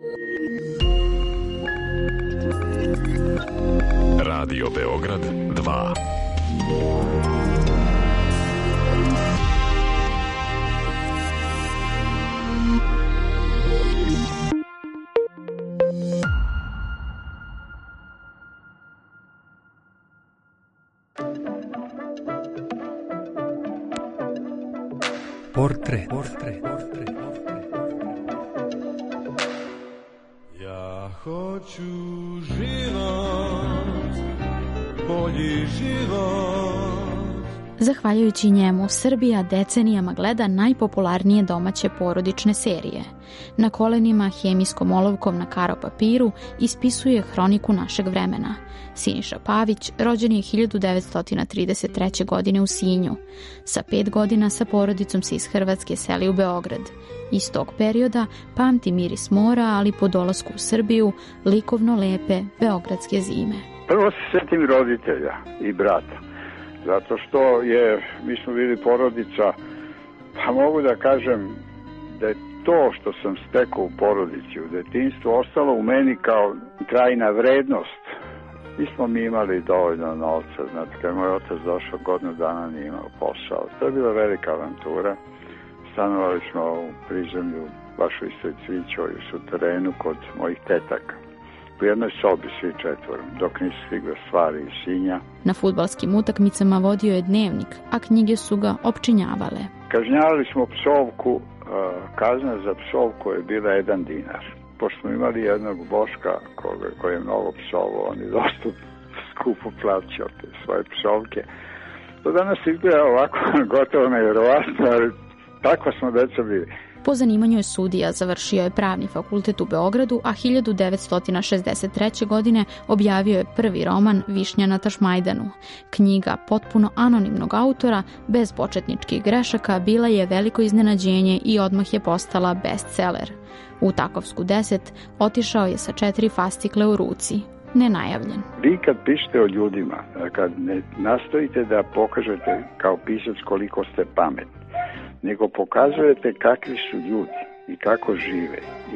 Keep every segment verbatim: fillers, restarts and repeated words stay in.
Radio Beograd dva. Portret. Portret. Portret. Ja hoću život, bolji život. Zahvaljujući njemu, Srbija decenijama gleda najpopularnije domaće porodične serije. Na kolenima, hemijskom olovkom na karo papiru, ispisuje hroniku našeg vremena. Siniša Pavić rođen je hiljadu devetsto trideset treće. godine u Sinju. Sa pet godina sa porodicom se iz Hrvatske seli u Beograd. Iz tog perioda pamti miris mora, ali po dolasku u Srbiju likovno lepe beogradske zime. Prvo se setim roditelja i brata. Zato što je, mi smo bili porodica, pa mogu da kažem da je to što sam stekao u porodici, u detinjstvu, ostalo u meni kao trajna vrednost. Nismo mi imali dovoljno novca, znate, kad je moj otac došao, godinu dana nije imao posao. To je bila velika avantura. Stanovali smo u prizemlju, baš u istoj Cvićoj, u suterenu kod mojih tetaka. U jednoj sobi svi četvorom, dok nisu stigle stvari iz Sinja. Na fudbalskim utakmicama vodio je dnevnik, a knjige su ga opčinjavale. Kažnjavali smo psovku, kazna za psovku je bila jedan dinar. Pošto smo imali jednog Boška koji je mnogo psovao, on je dosta skupo plaćao te svoje psovke. To danas izgleda ovako gotovo nevjerovatno, ali takva smo deca bili. Po zanimanju je sudija, završio je pravni fakultet u Beogradu, a hiljadu devetsto šezdeset treće. godine objavio je prvi roman Višnja na Tašmajdanu. Knjiga potpuno anonimnog autora, bez početničkih grešaka, bila je veliko iznenađenje i odmah je postala bestseller. U Takovsku deset otišao je sa četiri fascikle u ruci, nenajavljen. Vi kad pišete o ljudima, kad ne nastojite da pokažete kao pisac koliko ste pametni, nego pokazujete kakvi su ljudi i kako žive i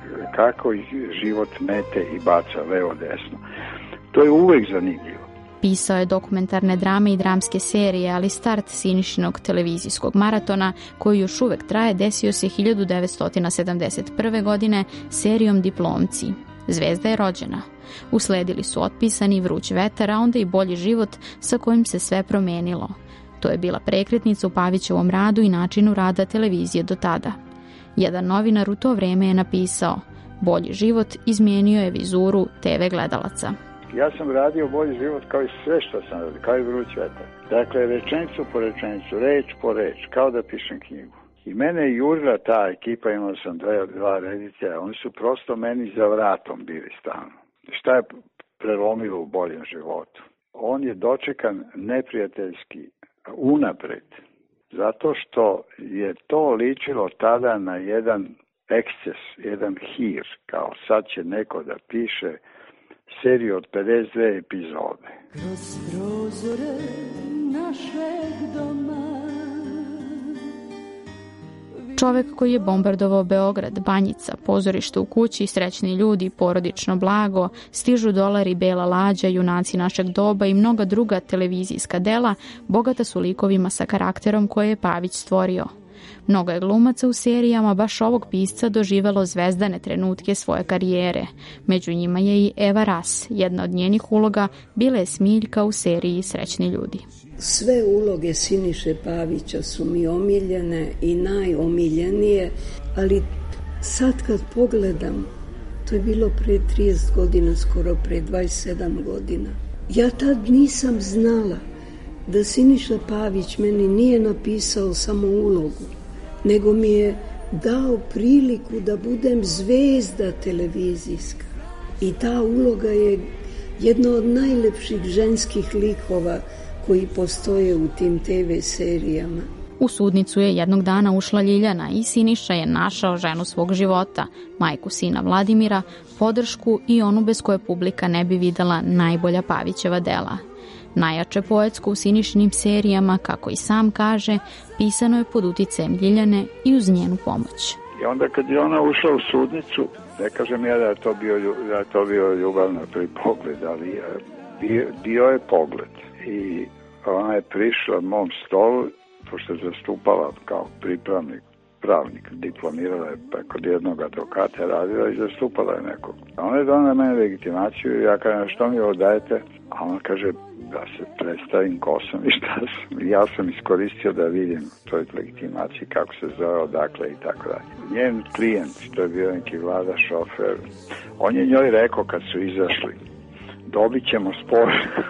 kako ih život mete i baca levo desno. To je uvek zanimljivo. Pisao je dokumentarne drame i dramske serije, ali start Sinišinog televizijskog maratona, koji još uvek traje, desio se hiljadu devetsto sedamdeset prve. godine serijom Diplomci. Zvezda je rođena. Usledili su Otpisani, Vruć vetar, a onda i Bolji život, sa kojim se sve promenilo. To je bila prekretnica u Pavićevom radu i načinu rada televizije do tada. Jedan novinar u to vreme je napisao: Bolji život izmijenio je vizuru te ve gledalaca. Ja sam radio Bolji život kao i sve što sam radio, kao i Vruć vetar. Dakle, rečenicu po rečenicu, reč po reč, kao da pišem knjigu. I mene je jurila ta ekipa, imao sam dve, dva reditelja, oni su prosto meni za vratom bili stalno. Šta je prelomilo u Boljem životu? On je dočekan neprijateljski unapred, zato što je to ličilo tada na jedan eksces, jedan hir, kao sad će neko da piše seriju od pedeset dve epizode. Kroz prozore našeg doma. Čovek koji je bombardovao Beograd, Banjica, pozorište u kući, Srećni ljudi, Porodično blago, Stižu dolari, Bela lađa, Junaci našeg doba i mnoga druga televizijska dela bogata su likovima sa karakterom koje je Pavić stvorio. Mnogo je glumaca u serijama baš ovog pisca doživelo zvezdane trenutke svoje karijere. Među njima je i Eva Ras. Jedna od njenih uloga bila je Smiljka u seriji Srećni ljudi. Sve uloge Siniše Pavića su mi omiljene i najomiljenije, ali sad kad pogledam, to je bilo pre trideset godina, skoro pre dvadeset sedam godina. Ja tad nisam znala da Siniša Pavić meni nije napisao samo ulogu, nego mi je dao priliku da budem zvezda televizijska. I ta uloga je jedna od najlepših ženskih likova koji postoje u tim te ve serijama. U sudnicu je jednog dana ušla Ljiljana i Siniša je našao ženu svog života, majku sina Vladimira, podršku i onu bez koje publika ne bi videla najbolja Pavićeva dela. Najjače poetsko u Sinišinim serijama, kako i sam kaže, pisano je pod uticajem Ljiljane i uz njenu pomoć. I onda kad je ona ušla u sudnicu, ne kažem ja da je to bio, da je to bio ljubav na prvi pogled, ali bio, bio je pogled. I ona je prišla mom stolu, pošto je zastupala kao pripravnik, pravnik, diplomirala je kod jednog advokata, radila i zastupala je nekog. Ona je donala mene legitimaciju i ja kažem, što mi ovo dajete? A ona kaže, da se predstavim ko sam i šta sam. Ja sam iskoristio da vidim u toj legitimaciji kako se zove, odakle i tako dalje. Njen klijent, to je bio neki Vlada šofer, on je njoj rekao kad su izašli, dobit ćemo spor.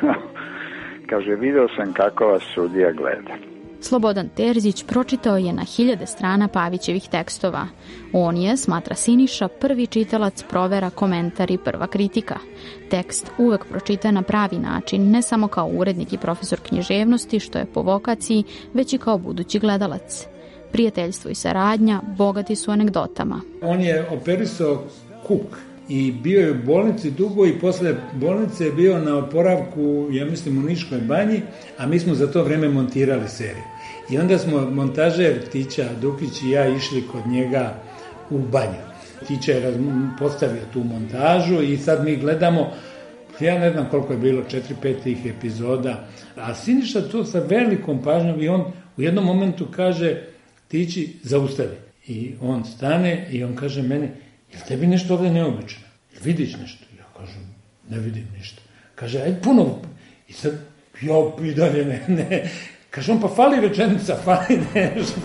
Kaže, video sam kako vas sudija gleda. Slobodan Terzić pročitao je na hiljade strana Pavićevih tekstova. On je, smatra Siniša, prvi čitalac, provera, komentar i prva kritika. Tekst uvek pročita na pravi način, ne samo kao urednik i profesor književnosti, što je po vokaciji, već i kao budući gledalac. Prijateljstvo i saradnja bogati su anegdotama. On je operisao kuk i bio je u bolnici dugo i posle bolnice je bio na oporavku, ja mislim, u Niškoj banji, a mi smo za to vreme montirali seriju. I onda smo montažer Tića Dukić i ja išli kod njega u banju. Tića je postavio tu montažu i sad mi gledamo, ja ne znam koliko je bilo, četiri, pet tih epizoda, a Siniša to sa velikom pažnjom i on u jednom momentu kaže, Tići, zaustavi. I on stane i on kaže meni, jel tebi nešto ovdje neobično? Jel vidiš nešto? Ja kažem, ne vidim ništa. Kaže, aj puno. I sad, ja i dalje ne, ne. Kaže on, pa fali rečenica, fali nešto.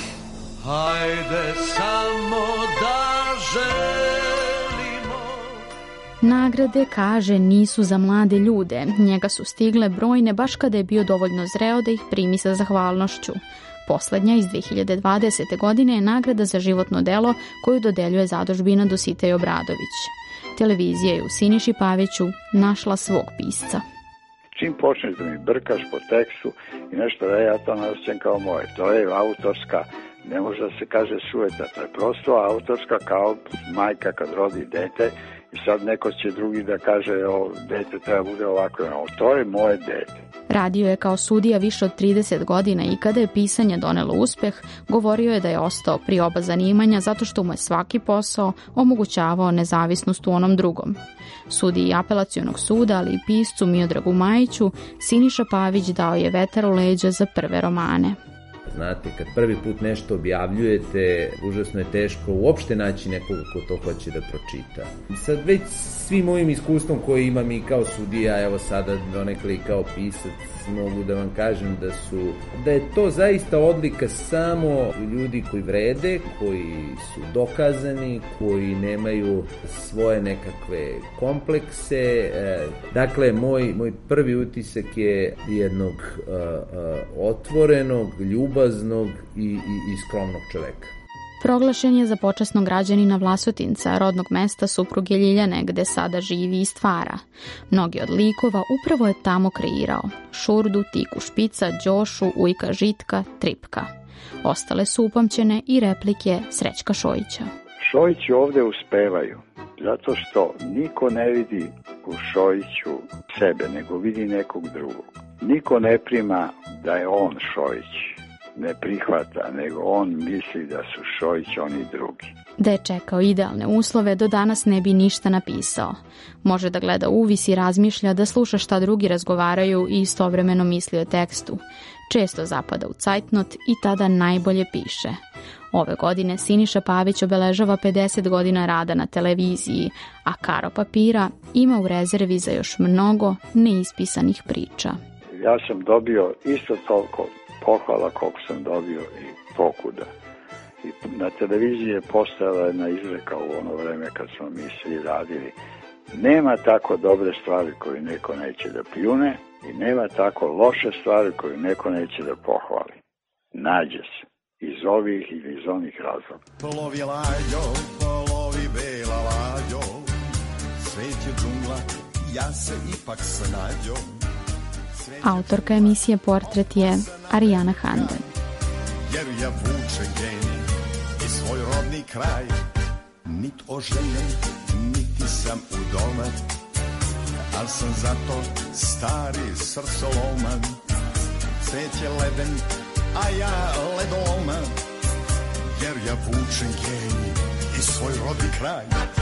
Hajde samo da želimo. Nagrade, kaže, nisu za mlade ljude. Njega su stigle brojne baš kada je bio dovoljno zreo da ih primi sa zahvalnošću. Poslednja iz dve hiljade dvadesete. godine je nagrada za životno delo koju dodeljuje zadužbina Dositej Obradović. Televizija je u Siniši Paviću našla svog pisca. Čim počneš da mi brkaš po tekstu i nešto da ja to naosjećam kao moje, to je autorska, ne može da se kaže sujeta, to je prosto autorska kao majka kad rodi dete i sad neko će drugi da kaže o, dete treba bude ovako, o, to je moje dete. Radio je kao sudija više od trideset godina i kada je pisanje donelo uspeh, govorio je da je ostao pri oba zanimanja zato što mu je svaki posao omogućavao nezavisnost u onom drugom. Sudiji Apelacionog suda, ali i piscu Miodragu Majiću, Siniša Pavić dao je vetar u leđa za prve romane. Znate, kad prvi put nešto objavljujete, užasno je teško uopšte naći nekoga ko to hoće da pročita. Sad već svim mojim iskustvom koje imam i kao sudija, evo sada donekle i kao pisac, mogu da vam kažem da su, da je to zaista odlika samo ljudi koji vrede, koji su dokazani, koji nemaju svoje nekakve komplekse. Dakle, moj, moj prvi utisak je jednog uh, uh, otvorenog, ljubaznog i, i, i skromnog čoveka. Proglašen je za počasnog građanina Vlasotinca, rodnog mesta supruge Ljiljane, gde sada živi i stvara. Mnogi od likova upravo je tamo kreirao. Šurdu, Tiku Špica, Đošu, Ujka Žitka, Tripka. Ostale su upamćene i replike Srećka Šojića. Šojići ovde uspevaju, zato što niko ne vidi u Šojiću sebe, nego vidi nekog drugog. Niko ne prima da je on Šojić. Ne prihvata, nego on misli da su Šojić oni drugi. Da je čekao idealne uslove, do danas ne bi ništa napisao. Može da gleda uvis i razmišlja, da sluša šta drugi razgovaraju i istovremeno misli o tekstu. Često zapada u cajtnot i tada najbolje piše. Ove godine Siniša Pavić obeležava pedeset godina rada na televiziji, a karo papira ima u rezervi za još mnogo neispisanih priča. Ja sam dobio isto toliko pohvala koliko sam dobio i pokuda. I na televiziji je postojala jedna izreka u ono vreme kad smo mi svi radili. Nema tako dobre stvari koju neko neće da pljune i nema tako loše stvari koju neko neće da pohvali. Nađe se iz ovih ili iz onih razloga. Polovi lađo, polovi bela lađo, svet je džungla, ja se ipak snađo. Autorka emisije Portret je Arijana Handen. Jer ja vuče geni i svoj rodni kraj, nit oženjen, niti sam u doma, al sam zato stari srcoloman. Svet je leden, a ja ledoloman, jer ja vučem genij i svoj rodni kraj.